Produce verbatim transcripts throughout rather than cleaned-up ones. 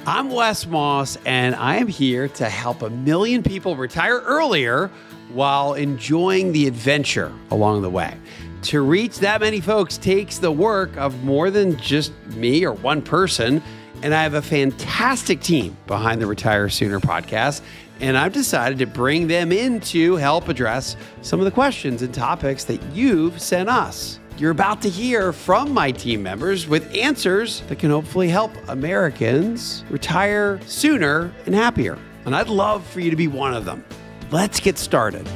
I'm Wes Moss, and I am here to help a million people retire earlier while enjoying the adventure along the way. To reach that many folks takes the work of more than just me or one person, and I have a fantastic team behind the Retire Sooner podcast, and I've decided to bring them in to help address some of the questions and topics that you've sent us. You're about to hear from my team members with answers that can hopefully help Americans retire sooner and happier. And I'd love for you to be one of them. Let's get started.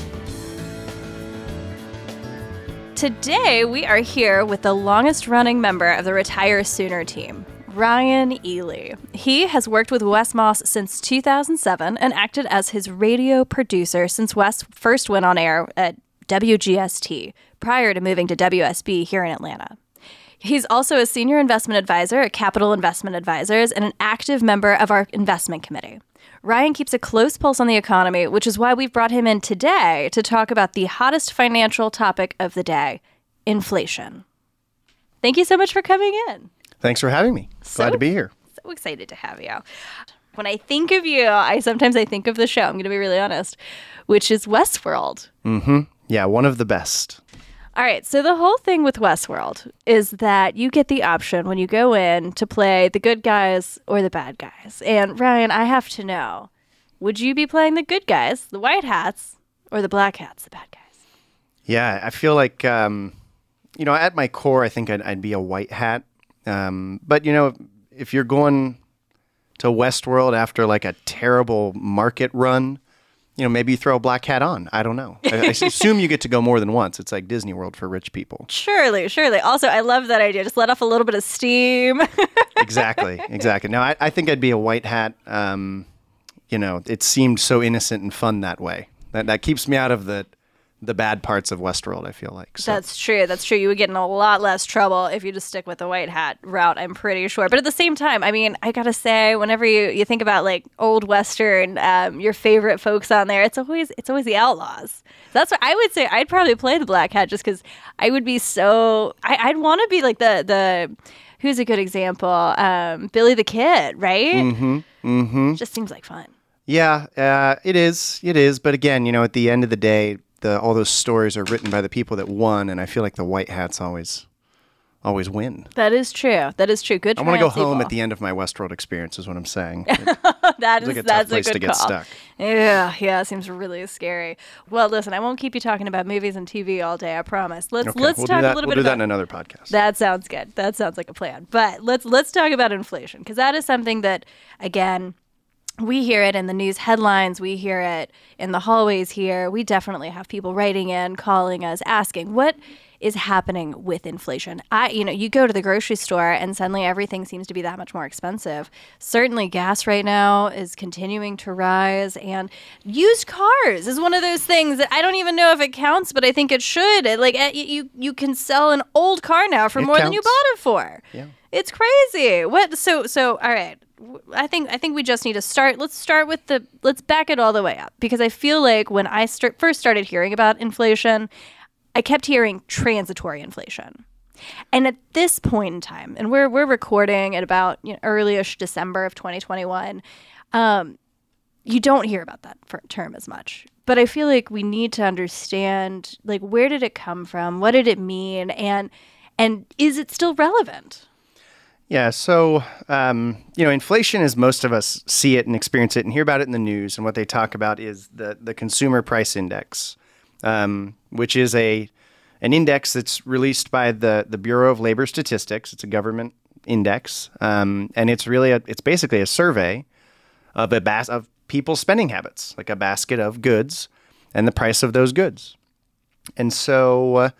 Today, we are here with the longest running member of the Retire Sooner team, Ryan Ely. He has worked with Wes Moss since two thousand seven and acted as his radio producer since Wes first went on air at W G S T, prior to moving to W S B here in Atlanta. He's also a senior investment advisor at Capital Investment Advisors and an active member of our investment committee. Ryan keeps a close pulse on the economy, which is why we've brought him in today to talk about the hottest financial topic of the day, inflation. Thank you so much for coming in. Thanks for having me. So, Glad to be here. So excited to have you. When I think of you, I sometimes I think of the show, I'm going to be really honest, which is Westworld. Mm-hmm. Yeah, one of the best. All right, so the whole thing with Westworld is that you get the option when you go in to play the good guys or the bad guys. And Ryan, I have to know, would you be playing the good guys, the white hats, or the black hats, the bad guys? Yeah, I feel like, um, you know, at my core, I think I'd, I'd be a white hat. Um, but, you know, if you're going to Westworld after like a terrible market run, you know, maybe you throw a black hat on. I don't know. I, I assume you get to go more than once. It's like Disney World for rich people. Surely, surely. Also, I love that idea. Just let off a little bit of steam. Exactly, exactly. No, I, I think I'd be a white hat. Um, you know, it seemed so innocent and fun that way. That that keeps me out of the the bad parts of Westworld, I feel like. So. That's true. That's true. You would get in a lot less trouble if you just stick with the white hat route, I'm pretty sure. But at the same time, I mean, I got to say, whenever you, you think about like old Western, um, your favorite folks on there, it's always it's always the outlaws. That's what I would say. I'd probably play the black hat just because I would be so, I, I'd want to be like the, the, who's a good example? Um, Billy the Kid, right? Mm-hmm. Mm-hmm. Just seems like fun. Yeah, uh, it is. It is. But again, you know, at the end of the day, The, all those stories are written by the people that won, and I feel like the white hats always always win. That is true. That is true. Good. I want to go home at the end of my Westworld experience is what I'm saying. that is like a that's tough place a good to get call. stuck. Yeah, yeah, it seems really scary. Well, listen, I won't keep you talking about movies and T V all day, I promise. Let's Okay, let's we'll talk do that, a little we'll bit do about that in another podcast. That sounds good. That sounds like a plan. But let's let's talk about inflation, because that is something that, again, we hear it in the news headlines. We hear it in the hallways here. We definitely have people writing in, calling us, asking, what is happening with inflation? I, you know, you go to the grocery store and suddenly everything seems to be that much more expensive. Certainly gas right now is continuing to rise, and used cars is one of those things that I don't even know if it counts, but I think it should. It, like you, you can sell an old car now for It more counts. than you bought it for. Yeah. It's crazy. What? So, so, all right. I think I think we just need to start. Let's start with the. Let's back it all the way up, because I feel like when I start, first started hearing about inflation, I kept hearing transitory inflation, and at this point in time, and we're we're recording at about you know, early-ish December of twenty twenty-one, um, you don't hear about that for, term as much. But I feel like we need to understand, like, where did it come from? What did it mean? And and is it still relevant? Yeah, so, um, you know, inflation, as most of us see it and experience it and hear about it in the news, and what they talk about is the, the Consumer Price Index, um, which is a an index that's released by the, the Bureau of Labor Statistics. It's a government index, um, and it's really a, it's basically a survey of a bas- of people's spending habits, like a basket of goods and the price of those goods. And so uh,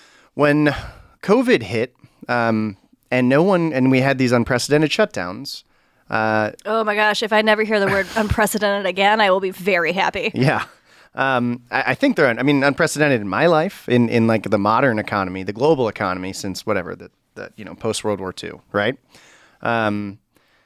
when COVID hit, um, and no one, and we had these unprecedented shutdowns. Uh, oh my gosh, if I never hear the word unprecedented again, I will be very happy. Yeah. Um, I, I think they're, I mean, unprecedented in my life, in, in like the modern economy, the global economy since whatever, the, the you know, post-World War Two, right? Um,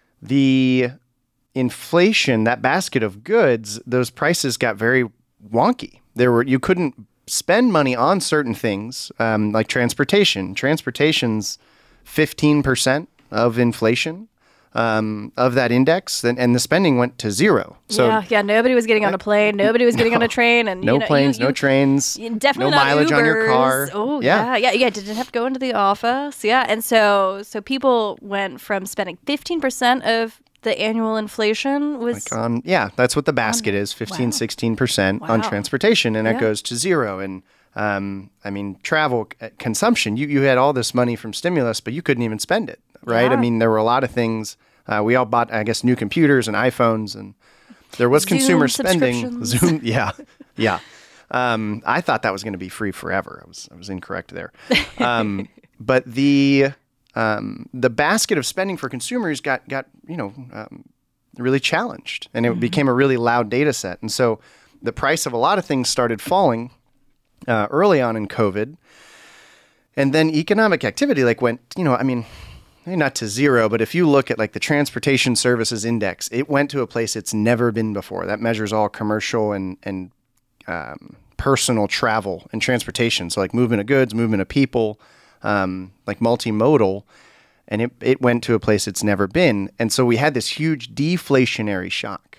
the inflation, that basket of goods, those prices got very wonky. There were, you couldn't spend money on certain things, um, like transportation. Transportation's fifteen percent of inflation. um, of that index, and, and the spending went to zero. So yeah, yeah, nobody was getting on a plane, nobody was getting no, on a train, and no you know, planes, you, you, no trains, definitely no not mileage Ubers. on your car. Oh yeah, yeah, yeah, yeah. Didn't have to go into the office. Yeah, and so so people went from spending fifteen percent of the annual inflation was like on, yeah, that's what the basket is, fifteen, wow. sixteen percent Wow. on transportation, and Yeah. that goes to zero. And um, I mean, travel uh, consumption, you, you had all this money from stimulus, but you couldn't even spend it, right? Yeah. I mean, there were a lot of things. Uh, we all bought, I guess, new computers and iPhones, and there was Zoom consumer spending. subscriptions. Zoom, yeah, yeah. Um, I thought that was going to be free forever. I was, I was incorrect there. Um, but the um, the basket of spending for consumers got got you know um, really challenged, and it mm-hmm. became a really loud data set. And so the price of a lot of things started falling uh, early on in COVID, and then economic activity like went, you know, I mean. Maybe not to zero, but if you look at like the Transportation Services Index, it went to a place it's never been before. That measures all commercial and and um, personal travel and transportation. So like movement of goods, movement of people, um, like multimodal. And it, it went to a place it's never been. And so we had this huge deflationary shock,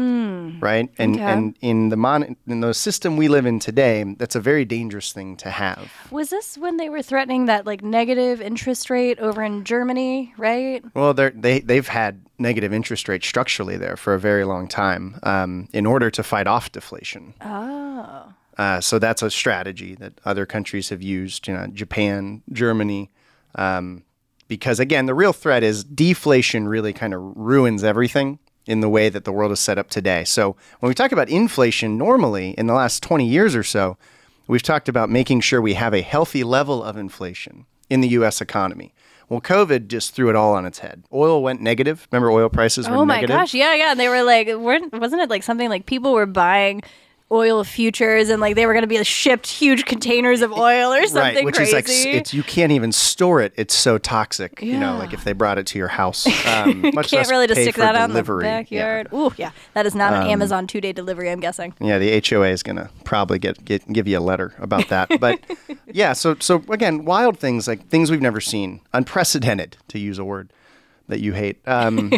mm, right? And okay. and in the mon- in the system we live in today, that's a very dangerous thing to have. Was this when they were threatening that like negative interest rate over in Germany, right? Well, they're, they they've had negative interest rates structurally there for a very long time um, in order to fight off deflation. Oh. Uh, so that's a strategy that other countries have used. You know, Japan, Germany. Um, Because, again, the real threat is deflation really kind of ruins everything in the way that the world is set up today. So when we talk about inflation, normally in the last twenty years or so, we've talked about making sure we have a healthy level of inflation in the U S economy. Well, COVID just threw it all on its head. Oil went negative. Remember, oil prices were oh my negative? gosh, yeah, yeah. And they were like, weren't, wasn't it like something like people were buying oil futures and like they were going to be shipped huge containers of oil or something right, which crazy. is like it's you can't even store it. It's so toxic. Yeah. You know, like if they brought it to your house, um, much can't less really just pay stick for that out in the delivery. backyard. Yeah. Ooh, yeah, that is not an Um, Amazon two-day delivery, I'm guessing. Yeah, the H O A is going to probably get, get give you a letter about that. But yeah, so so again, wild things like things we've never seen, unprecedented to use a word that you hate. Um,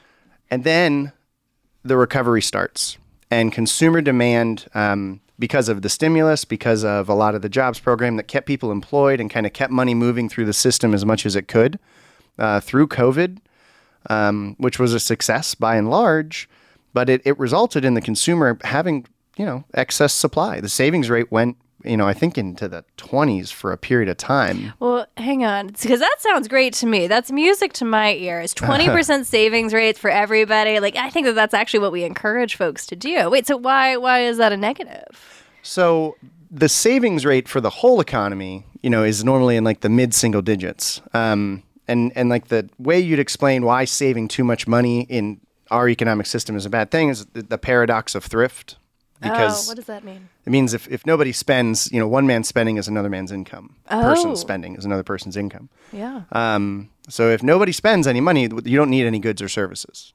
and then the recovery starts, and consumer demand. Um, Because of the stimulus, because of a lot of the jobs program that kept people employed and kind of kept money moving through the system as much as it could uh, through COVID, um, which was a success by and large, but it, it resulted in the consumer having, you know, excess supply. The savings rate went, you know, I think into the twenties for a period of time. Well, hang on, because that sounds great to me. That's music to my ears. twenty percent savings rates for everybody. Like, I think that that's actually what we encourage folks to do. Wait, so why why is that a negative? So the savings rate for the whole economy, you know, is normally in like the mid single digits. Um, and, and like the way you'd explain why saving too much money in our economic system is a bad thing is the, the paradox of thrift. Because oh, what does that mean? It means if, if nobody spends, you know, one man's spending is another man's income. Oh. Person's spending is another person's income. Yeah. Um, so if nobody spends any money, you don't need any goods or services.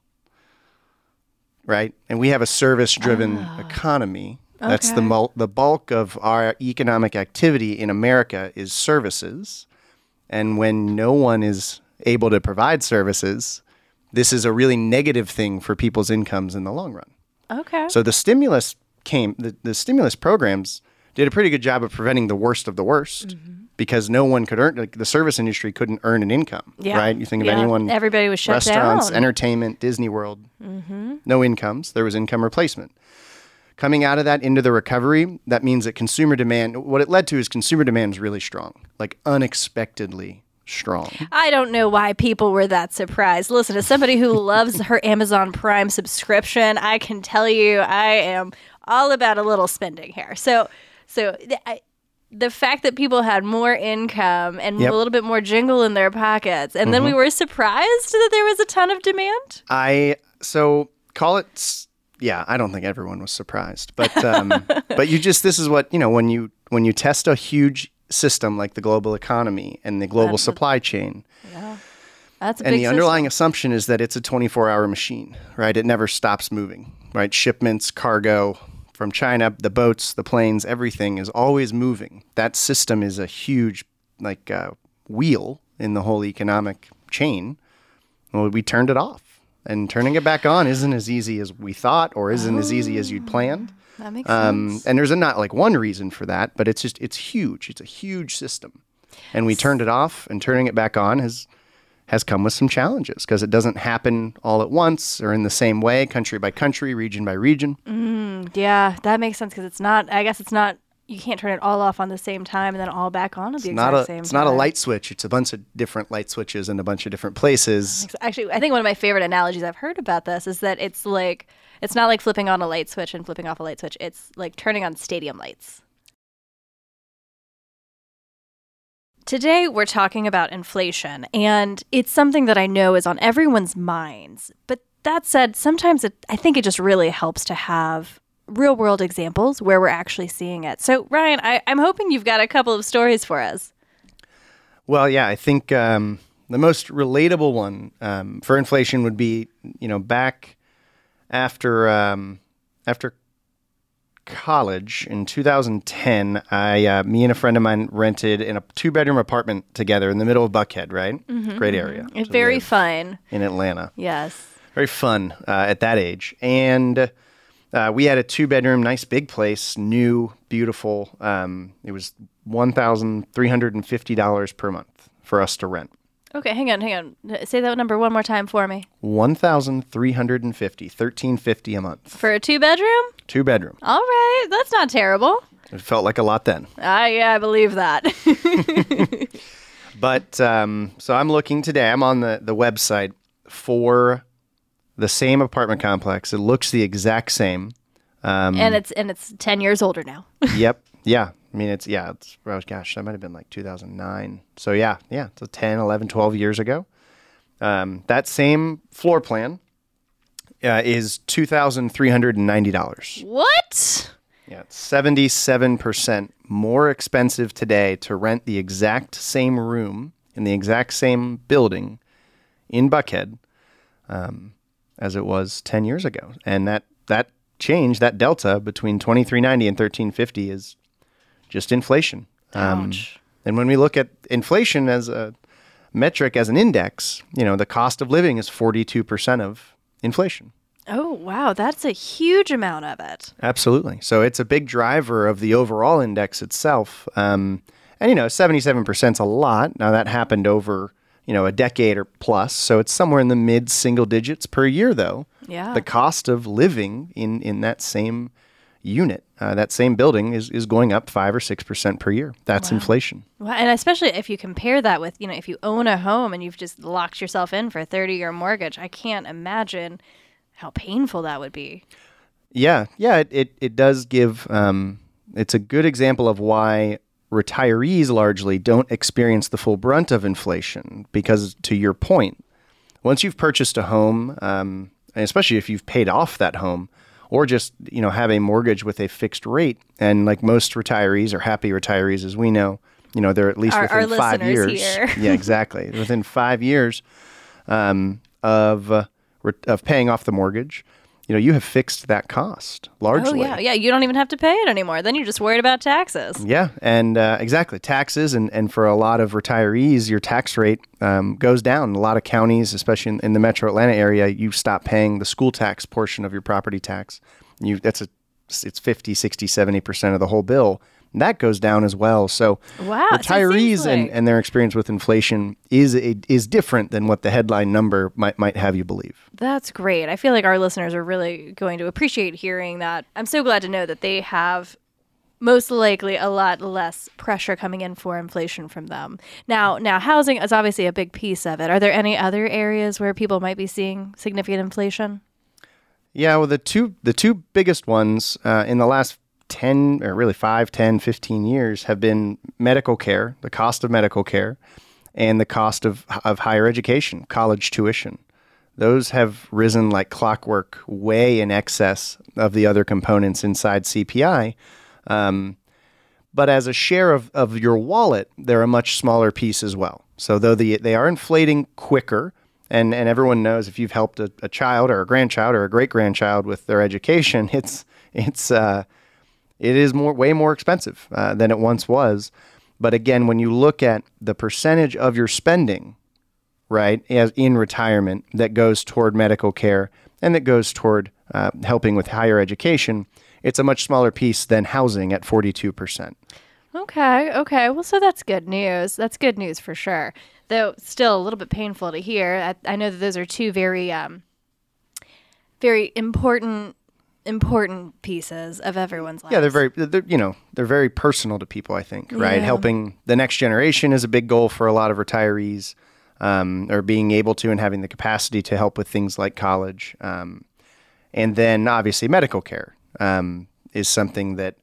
Right? And we have a service-driven oh. economy. That's Okay. the mul- the bulk of our economic activity in America is services. And when no one is able to provide services, this is a really negative thing for people's incomes in the long run. Okay. So the stimulus came, the, the stimulus programs did a pretty good job of preventing the worst of the worst mm-hmm. because no one could earn, like the service industry couldn't earn an income, yeah. right? You think of yeah. anyone, everybody was shut restaurants, down. entertainment, Disney World, mm-hmm. no incomes. There was income replacement. Coming out of that into the recovery, that means that consumer demand, what it led to is consumer demand is really strong, like unexpectedly strong. I don't know why people were that surprised. Listen, as somebody who loves her Amazon Prime subscription, I can tell you I am all about a little spending here. So, so th- I, the fact that people had more income and Yep. a little bit more jingle in their pockets, and mm-hmm. then we were surprised that there was a ton of demand. I so call it. s- Yeah, I don't think everyone was surprised, but um, but you just this is what you know when you when you test a huge system like the global economy and the global That's a- supply chain. Yeah, that's a And big the underlying assumption is that it's a twenty-four hour machine, right? It never stops moving, right? Shipments, cargo from China, the boats, the planes, everything is always moving. That system is a huge, like, uh, wheel in the whole economic chain. well, we turned it off. And turning it back on isn't as easy as we thought or isn't oh, as easy as you'd planned. That makes um, sense. And there's a, not like one reason for that, but it's just, it's huge. It's a huge system. And we turned it off, and turning it back on has has come with some challenges because it doesn't happen all at once or in the same way, country by country, region by region. Mm, yeah, that makes sense because it's not, I guess it's not, you can't turn it all off on the same time and then all back on at the It's exact not a, same it's time. not a light switch. It's a bunch of different light switches in a bunch of different places. Actually, I think one of my favorite analogies I've heard about this is that it's like, it's not like flipping on a light switch and flipping off a light switch. It's like turning on stadium lights. Today, we're talking about inflation, and it's something that I know is on everyone's minds. But that said, sometimes it, I think it just really helps to have real-world examples where we're actually seeing it. So, Ryan, I, I'm hoping you've got a couple of stories for us. Well, yeah, I think um, the most relatable one um, for inflation would be, you know, back after um, after college in two thousand ten, I, uh, me and a friend of mine rented in a two-bedroom apartment together in the middle of Buckhead, right? Mm-hmm, Great mm-hmm. area. It's very fun. In Atlanta. Yes. Very fun uh, at that age. And uh, we had a two-bedroom, nice big place, new, beautiful. Um, it was one thousand three hundred fifty dollars per month for us to rent. Okay, hang on, hang on. Say that number one more time for me. one thousand three hundred fifty dollars, thirteen fifty a month. For a two-bedroom? Two-bedroom. All right, that's not terrible. It felt like a lot then. Ah, yeah, I believe that. But, um, so I'm looking today. I'm on the, the website for the same apartment complex. It looks the exact same. Um, and it's and it's ten years older now. Yep. Yeah. I mean, it's, yeah, it's, oh, gosh, that might have been like two thousand nine. So, yeah, yeah, so ten, eleven, twelve years ago. Um, that same floor plan uh, is two thousand three hundred ninety dollars. What? Yeah, it's seventy-seven percent more expensive today to rent the exact same room in the exact same building in Buckhead um, as it was ten years ago. And that, that change, that delta between twenty-three ninety and thirteen fifty is just inflation. Um, Ouch. And when we look at inflation as a metric, as an index, you know, the cost of living is forty-two percent of inflation. Oh, wow. That's a huge amount of it. Absolutely. So it's a big driver of the overall index itself. Um, and, you know, seventy-seven percent is a lot. Now, that happened over, you know, a decade or plus. So it's somewhere in the mid single digits per year, though. Yeah. The cost of living in, in that same unit, uh, that same building is, is going up five or six percent per year. That's Wow. inflation. Well, and especially if you compare that with, you know, if you own a home and you've just locked yourself in for a thirty-year mortgage, I can't imagine how painful that would be. Yeah, yeah, it, it, it does give, um, it's a good example of why retirees largely don't experience the full brunt of inflation because, to your point, once you've purchased a home, um, and especially if you've paid off that home, or just, you know, have a mortgage with a fixed rate, and like most retirees or happy retirees, as we know, you know, they're at least Our- within our five listeners years. here. Yeah, exactly. Within five years um, of uh, re- of paying off the mortgage, you know, you have fixed that cost largely. Oh, yeah. Yeah. You don't even have to pay it anymore. Then you're just worried about taxes. Yeah, and uh, exactly. Taxes, and, and for a lot of retirees, your tax rate um, goes down. A lot of counties, especially in, in the metro Atlanta area, you stop paying the school tax portion of your property tax. You That's a, it's fifty, sixty, seventy percent of the whole bill. And that goes down as well. So Wow. So it retirees seems and, like- and their experience with inflation is a, is different than what the headline number might might have you believe. That's great. I feel like our listeners are really going to appreciate hearing that. I'm so glad to know that they have most likely a lot less pressure coming in for inflation from them. Now, now housing is obviously a big piece of it. Are there any other areas where people might be seeing significant inflation? Yeah, well, the two the two biggest ones uh, in the last ten, or really five, ten, fifteen years have been medical care, the cost of medical care, and the cost of, of higher education, college tuition. Those have risen like clockwork, way in excess of the other components inside C P I. Um, but as a share of, of your wallet, they're a much smaller piece as well. So though the, they are inflating quicker, and, and everyone knows if you've helped a, a child or a grandchild or a great-grandchild with their education, it's it's uh, it is more way more expensive uh, than it once was. But again, when you look at the percentage of your spending right, as in retirement that goes toward medical care and that goes toward uh, helping with higher education, it's a much smaller piece than housing at forty-two percent. Okay, okay. Well, so that's good news. That's good news for sure. Though still a little bit painful to hear. I, I know that those are two very, um, very important, important pieces of everyone's life. Yeah, they're very, they're, you know, they're very personal to people, I think, right? Yeah. Helping the next generation is a big goal for a lot of retirees, um, or being able to and having the capacity to help with things like college. Um, and then obviously medical care um, is something that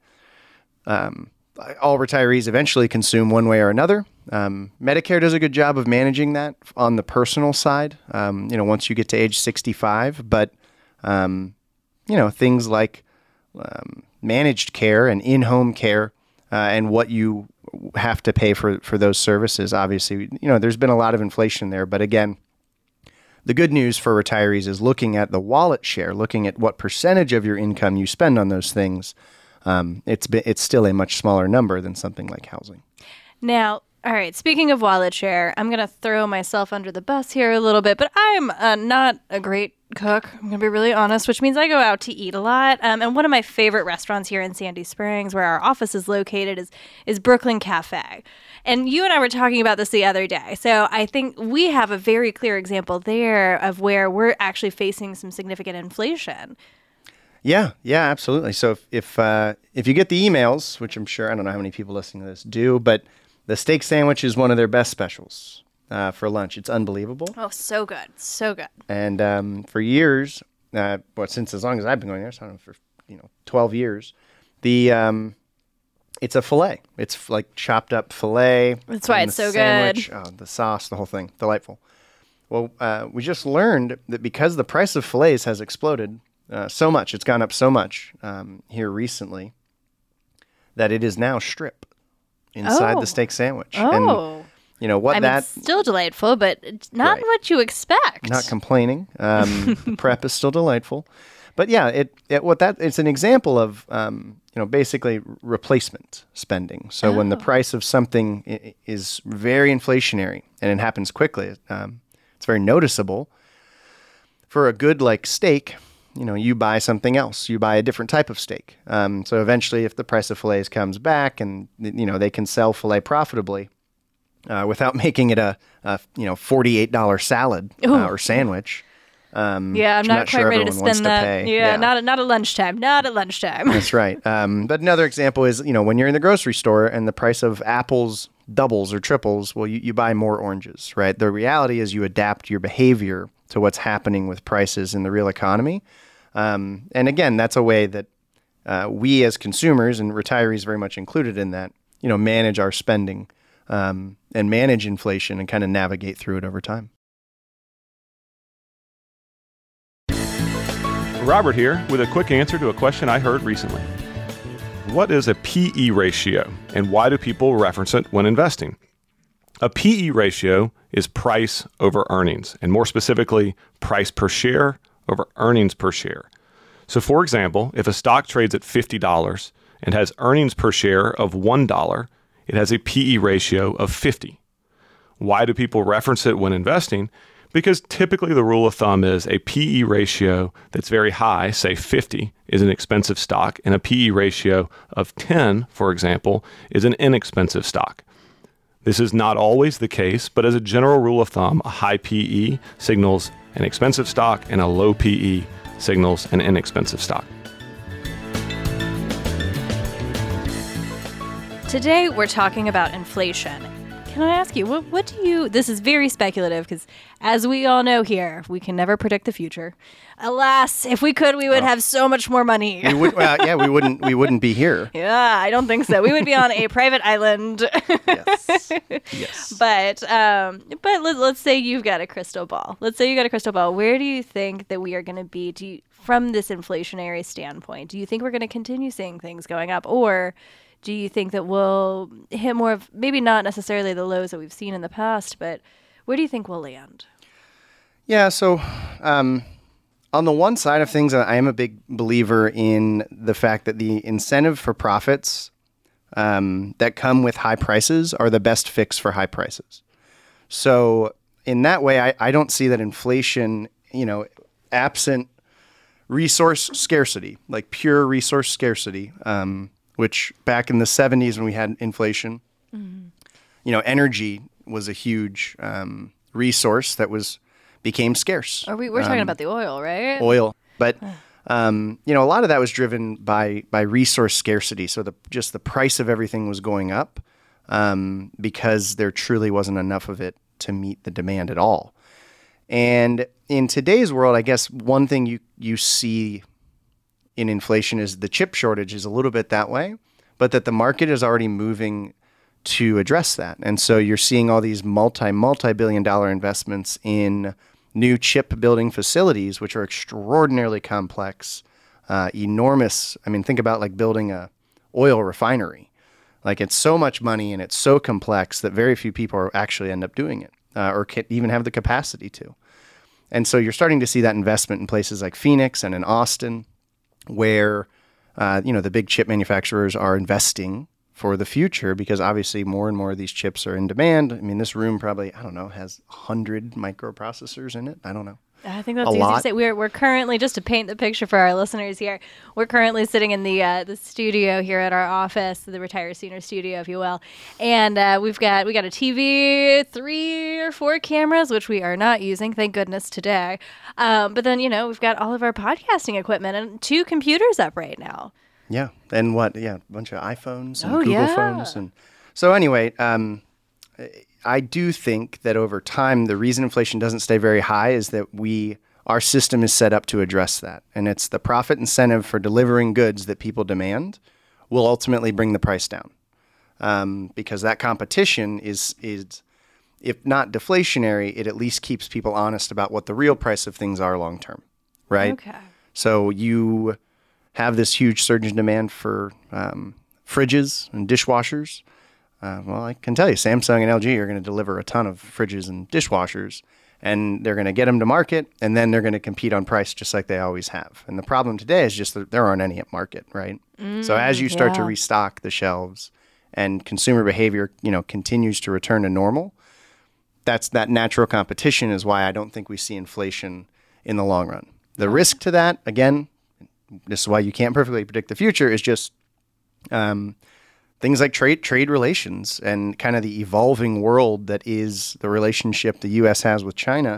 um, all retirees eventually consume one way or another. Um, Medicare does a good job of managing that on the personal side, um, you know, once you get to age sixty-five. But, um, you know, things like um, managed care and in-home care uh, and what you have to pay for, for those services, obviously, you know, there's been a lot of inflation there. But again, the good news for retirees is looking at the wallet share, looking at what percentage of your income you spend on those things. Um, it's be, it's still a much smaller number than something like housing. Now, all right, speaking of wallet share, I'm going to throw myself under the bus here a little bit, but I'm uh, not a great cook. I'm going to be really honest, which means I go out to eat a lot. Um, and one of my favorite restaurants here in Sandy Springs, where our office is located, is is Brooklyn Cafe. And you and I were talking about this the other day. So I think we have a very clear example there of where we're actually facing some significant inflation. Yeah, yeah, absolutely. So if if, uh, if you get the emails, which I'm sure, I don't know how many people listening to this do, but the steak sandwich is one of their best specials uh, for lunch. It's unbelievable. Oh, so good. So good. And um, for years, uh, well, since as long as I've been going there, so I don't know, for, you know, twelve years, the um, it's a filet. It's like chopped up filet. That's why it's so sandwich, good. Oh, the sauce, the whole thing. Delightful. Well, uh, we just learned that because the price of fillets has exploded uh, so much, it's gone up so much um, here recently, that it is now strip inside Oh. the steak sandwich. Oh. And, you know, what I mean, that... it's still delightful, but it's not Right. what you expect. Not complaining. Um, the prep is still delightful. But yeah, it, it what that it's an example of um, you know, basically replacement spending. So when the Oh. price of something i- is very inflationary and it happens quickly, um, it's very noticeable. For a good like steak, you know, you buy something else. You buy a different type of steak. Um, so eventually, if the price of fillets comes back, and you know they can sell fillet profitably uh, without making it a, a you know forty-eight dollars salad uh, Ooh. or sandwich. Um, Yeah, I'm which not, quite sure ready to everyone wants spend that. pay. Yeah, not at, not at lunchtime. Not at lunchtime. That's right. Um, but another example is, you know, when you're in the grocery store and the price of apples doubles or triples, well, you, you buy more oranges, right? The reality is you adapt your behavior to what's happening with prices in the real economy. Um, and again, that's a way that uh, we as consumers, and retirees very much included in that, you know, manage our spending um, and manage inflation and kind of navigate through it over time. Robert here with a quick answer to a question I heard recently. What is a P E ratio, and why do people reference it when investing? A P E ratio is price over earnings, and more specifically, price per share over earnings per share. So for example, if a stock trades at fifty dollars and has earnings per share of one dollar, it has a P E ratio of fifty. Why do people reference it when investing? Because typically the rule of thumb is a P E ratio that's very high, say fifty, is an expensive stock, and a P E ratio of ten, for example, is an inexpensive stock. This is not always the case, but as a general rule of thumb, a high P E signals an expensive stock, and a low P E signals an inexpensive stock. Today, we're talking about inflation. Can I ask you, what, what do you, this is very speculative because as we all know here, we can never predict the future. Alas, if we could, we would Oh. have so much more money. We would, well, yeah, we wouldn't, we wouldn't be here. Yeah, I don't think so. We would be on a private island. Yes. Yes. But um, but let, let's say you've got a crystal ball. Let's say you got a crystal ball. Where do you think that we are going to be do you, from this inflationary standpoint? Do you think we're going to continue seeing things going up, or do you think that we'll hit more of maybe not necessarily the lows that we've seen in the past, but where do you think we'll land? Yeah, so um, on the one side of things, I am a big believer in the fact that the incentive for profits um, that come with high prices are the best fix for high prices. So in that way, I, I don't see that inflation, you know, absent resource scarcity, like pure resource scarcity, um, which back in the seventies when we had inflation, mm-hmm. you know, energy was a huge um, resource that was became scarce. Are we, we're talking um, about the oil, right? Oil. But, um, you know, a lot of that was driven by by resource scarcity. So the just the price of everything was going up um, because there truly wasn't enough of it to meet the demand at all. And in today's world, I guess one thing you, you see in inflation is the chip shortage is a little bit that way, but that the market is already moving to address that. And so you're seeing all these multi, multi-billion dollar investments in new chip building facilities, which are extraordinarily complex, uh, enormous. I mean, think about like building a oil refinery. Like it's so much money and it's so complex that very few people are actually end up doing it uh, or can even have the capacity to. And so you're starting to see that investment in places like Phoenix and in Austin, where uh, you know the big chip manufacturers are investing for the future because obviously more and more of these chips are in demand. I mean, this room probably, I don't know, has one hundred microprocessors in it. I don't know. I think that's a easy lot. to say. We're we're currently, just to paint the picture for our listeners here, we're currently sitting in the uh, the studio here at our office, the Retire Sooner studio, if you will, and uh, we've got we got a T V, three or four cameras, which we are not using, thank goodness today. Um, but then you know we've got all of our podcasting equipment and two computers up right now. Yeah, and what? Yeah, a bunch of iPhones and oh, Google yeah. phones, and so anyway. Um, I do think that over time, the reason inflation doesn't stay very high is that we, our system is set up to address that. And it's the profit incentive for delivering goods that people demand will ultimately bring the price down. Um, because that competition is, is, if not deflationary, it at least keeps people honest about what the real price of things are long term, right? Okay. So you have this huge surge in demand for um, fridges and dishwashers. Uh, well, I can tell you, Samsung and L G are going to deliver a ton of fridges and dishwashers, and they're going to get them to market, and then they're going to compete on price just like they always have. And the problem today is just that there aren't any at market, right? Mm, so as you start yeah. to restock the shelves and consumer behavior, you know, continues to return to normal, that's that natural competition is why I don't think we see inflation in the long run. The risk to that, again, this is why you can't perfectly predict the future, is just um, things like trade trade relations and kind of the evolving world that is the relationship the U S has with China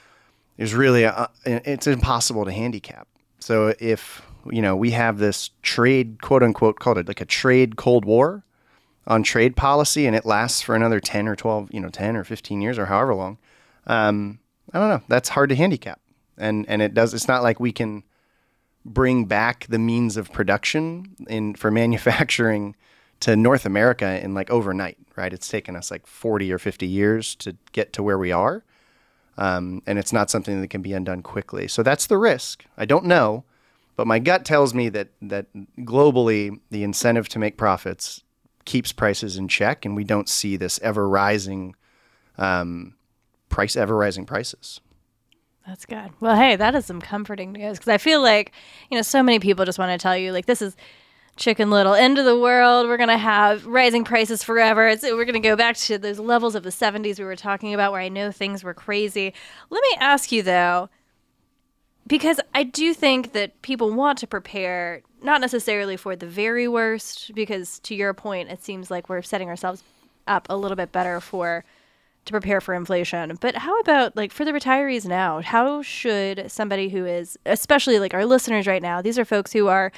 is really, a, it's impossible to handicap. So if, you know, we have this trade, quote unquote, called it like a trade Cold War on trade policy, and it lasts for another ten or twelve, you know, ten or fifteen years or however long, um, I don't know. That's hard to handicap. And and it does, it's not like we can bring back the means of production in for manufacturing to North America in like overnight, right? It's taken us like forty or fifty years to get to where we are. Um, and it's not something that can be undone quickly. So that's the risk. I don't know, but my gut tells me that that globally the incentive to make profits keeps prices in check, and we don't see this ever rising um, price, ever rising prices. That's good. Well, hey, that is some comforting news, because I feel like, you know, so many people just want to tell you, like, this is Chicken Little, end of the world. We're going to have rising prices forever. It's, we're going to go back to those levels of the seventies we were talking about where I know things were crazy. Let me ask you, though, because I do think that people want to prepare, not necessarily for the very worst, because to your point, it seems like we're setting ourselves up a little bit better for to prepare for inflation. But how about like for the retirees now? How should somebody who is, especially like our listeners right now, these are folks who are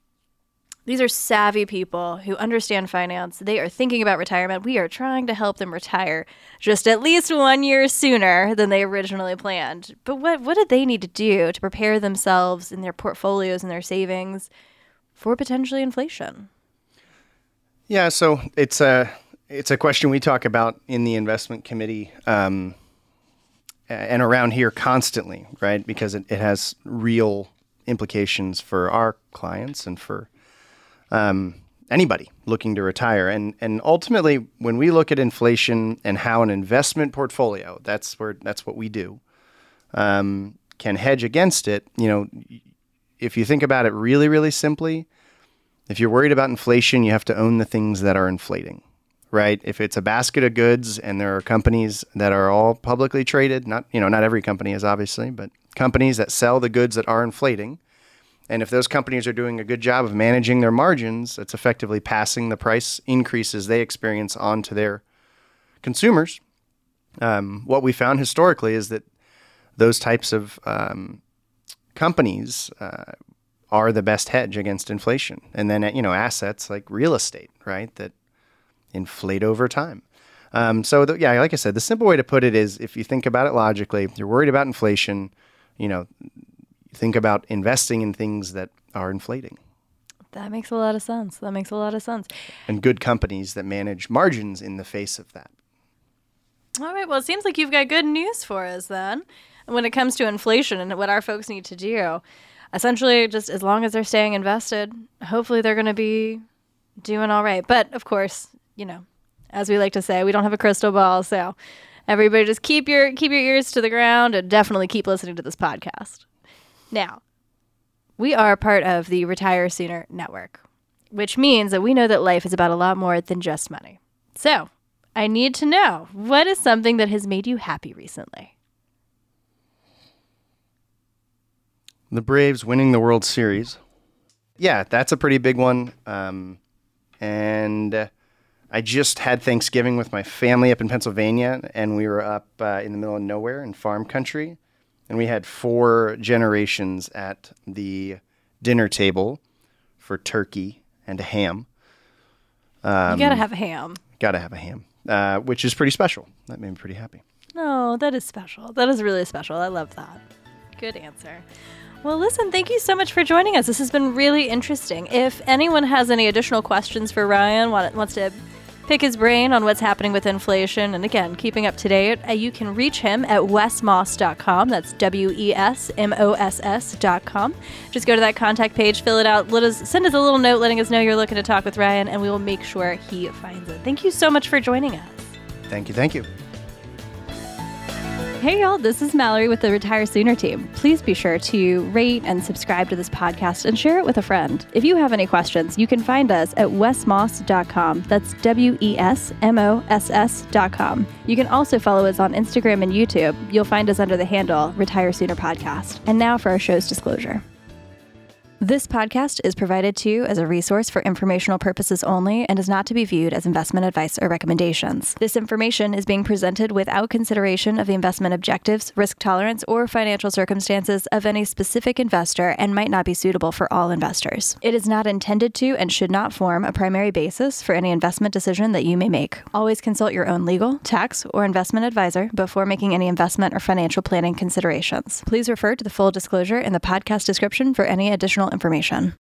These are savvy people who understand finance. They are thinking about retirement. We are trying to help them retire just at least one year sooner than they originally planned. But what what did they need to do to prepare themselves in their portfolios and their savings for potentially inflation? Yeah, so it's a it's a question we talk about in the investment committee um, and around here constantly, right? Because it, it has real implications for our clients and for Um, anybody looking to retire. And and ultimately, when we look at inflation and how an investment portfolio, that's where that's what we do, um, can hedge against it. You know, if you think about it really, really simply, if you're worried about inflation, you have to own the things that are inflating, right? If it's a basket of goods and there are companies that are all publicly traded, not, you know, not every company is obviously, but companies that sell the goods that are inflating. And if those companies are doing a good job of managing their margins, it's effectively passing the price increases they experience on to their consumers. Um, what we found historically is that those types of um, companies uh, are the best hedge against inflation. And then, you know, assets like real estate, right, that inflate over time. Um, so, the, yeah, like I said, the simple way to put it is if you think about it logically, if you're worried about inflation, you know, think about investing in things that are inflating. That makes a lot of sense. That makes a lot of sense. And good companies that manage margins in the face of that. All right. Well, it seems like you've got good news for us then when it comes to inflation and what our folks need to do. Essentially, just as long as they're staying invested, hopefully they're going to be doing all right. But of course, you know, as we like to say, we don't have a crystal ball. So everybody just keep your keep your ears to the ground and definitely keep listening to this podcast. Now, we are part of the Retire Sooner Network, which means that we know that life is about a lot more than just money. So I need to know, what is something that has made you happy recently? The Braves winning the World Series. Yeah, that's a pretty big one. Um, and uh, I just had Thanksgiving with my family up in Pennsylvania, and we were up uh, in the middle of nowhere in farm country. And we had four generations at the dinner table for turkey and a ham. Um, you gotta have a ham. Gotta have a ham, uh, which is pretty special. That made me pretty happy. Oh, that is special. That is really special. I love that. Good answer. Well, listen, thank you so much for joining us. This has been really interesting. If anyone has any additional questions for Ryan, want, wants to pick his brain on what's happening with inflation, and again, keeping up to date, uh, you can reach him at wes moss dot com. That's W E S M O S S dot com. Just go to that contact page, fill it out, let us send us a little note letting us know you're looking to talk with Ryan, and we will make sure he finds it. Thank you so much for joining us. Thank you, thank you. Hey y'all, this is Mallory with the Retire Sooner team. Please be sure to rate and subscribe to this podcast and share it with a friend. If you have any questions, you can find us at wes moss dot com. That's W E S M O S S dot com. You can also follow us on Instagram and YouTube. You'll find us under the handle Retire Sooner Podcast. And now for our show's disclosure. This podcast is provided to you as a resource for informational purposes only and is not to be viewed as investment advice or recommendations. This information is being presented without consideration of the investment objectives, risk tolerance, or financial circumstances of any specific investor and might not be suitable for all investors. It is not intended to and should not form a primary basis for any investment decision that you may make. Always consult your own legal, tax, or investment advisor before making any investment or financial planning considerations. Please refer to the full disclosure in the podcast description for any additional information.